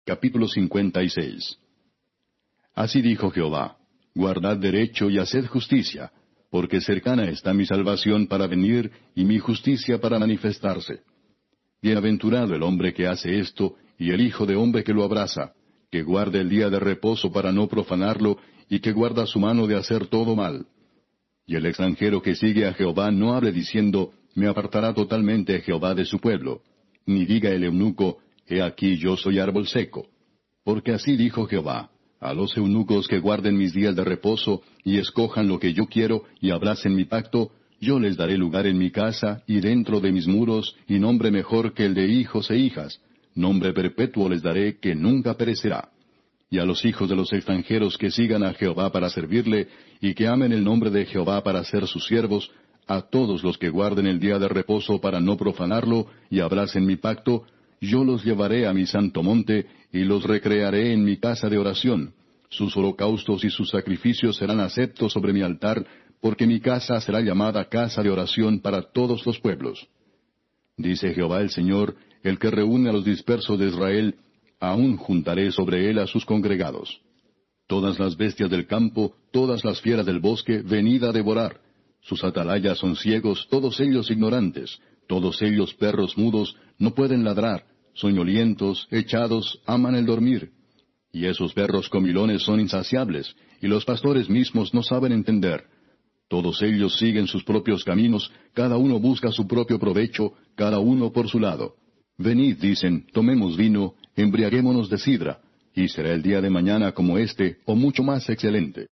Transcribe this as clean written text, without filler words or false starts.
Capítulo 56. Así dijo Jehová: Guardad derecho y haced justicia, porque cercana está mi salvación para venir, y mi justicia para manifestarse. Bienaventurado el hombre que hace esto, y el hijo de hombre que lo abraza, que guarde el día de reposo para no profanarlo, y que guarda su mano de hacer todo mal. Y el extranjero que sigue a Jehová no hable diciendo: Me apartará totalmente Jehová de su pueblo. Ni diga el eunuco: He aquí yo soy árbol seco. Porque así dijo Jehová: A los eunucos que guarden mis días de reposo, y escojan lo que yo quiero, y abracen mi pacto, yo les daré lugar en mi casa, y dentro de mis muros, y nombre mejor que el de hijos e hijas. Nombre perpetuo les daré, que nunca perecerá. Y a los hijos de los extranjeros que sigan a Jehová para servirle, y que amen el nombre de Jehová para ser sus siervos, a todos los que guarden el día de reposo para no profanarlo, y abracen mi pacto, yo los llevaré a mi santo monte, y los recrearé en mi casa de oración. Sus holocaustos y sus sacrificios serán aceptos sobre mi altar, porque mi casa será llamada casa de oración para todos los pueblos. Dice Jehová el Señor, el que reúne a los dispersos de Israel: aún juntaré sobre él a sus congregados. Todas las bestias del campo, todas las fieras del bosque, venid a devorar. Sus atalayas son ciegos, todos ellos ignorantes, todos ellos perros mudos, no pueden ladrar, soñolientos, echados, aman el dormir. Y esos perros comilones son insaciables, y los pastores mismos no saben entender. Todos ellos siguen sus propios caminos, cada uno busca su propio provecho, cada uno por su lado. Venid, dicen, tomemos vino, embriaguémonos de sidra, y será el día de mañana como este, o mucho más excelente.